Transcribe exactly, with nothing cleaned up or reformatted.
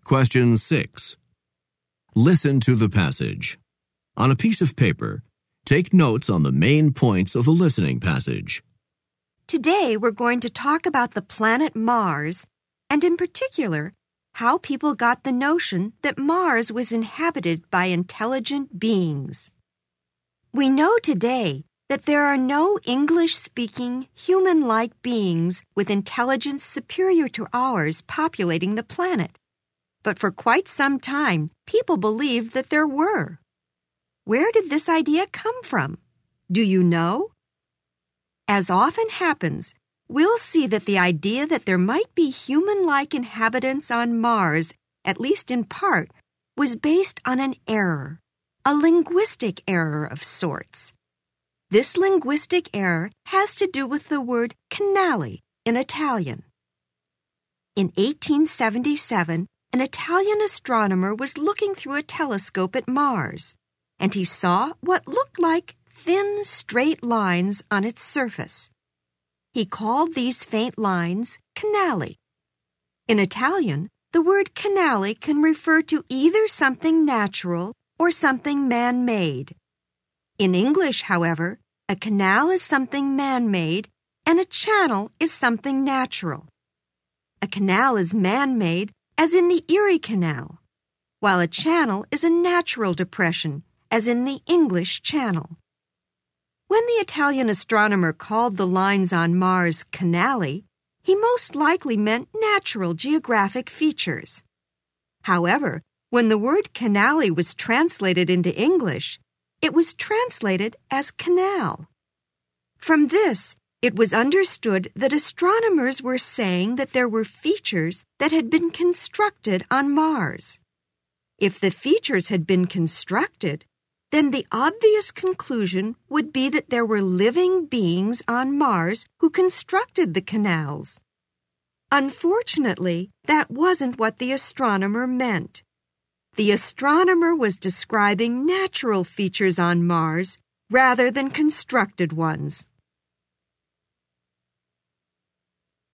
Question six. Listen to the passage. On a piece of paper, take notes on the main points of the listening passage. Today we're going to talk about the planet Mars, and in particular, how people got the notion that Mars was inhabited by intelligent beings. We know today that there are no English-speaking, human-like beings with intelligence superior to ours populating the planet. But for quite some time, people believed that there were. Where did this idea come from? Do you know? As often happens, we'll see that the idea that there might be human-like inhabitants on Mars, at least in part, was based on an error, a linguistic error of sorts. This linguistic error has to do with the word canale in Italian. In eighteen seventy-seven, an Italian astronomer was looking through a telescope at Mars, and he saw what looked like thin, straight lines on its surface. He called these faint lines canali. In Italian, the word canali can refer to either something natural or something man-made. In English, however, a canal is something man-made and a channel is something natural. A canal is man-made, as in the Erie Canal, while a channel is a natural depression, as in the English Channel. When the Italian astronomer called the lines on Mars canali, he most likely meant natural geographic features. However, when the word canali was translated into English, it was translated as canal. From this, it was understood that astronomers were saying that there were features that had been constructed on Mars. If the features had been constructed, then the obvious conclusion would be that there were living beings on Mars who constructed the canals. Unfortunately, that wasn't what the astronomer meant. The astronomer was describing natural features on Mars rather than constructed ones.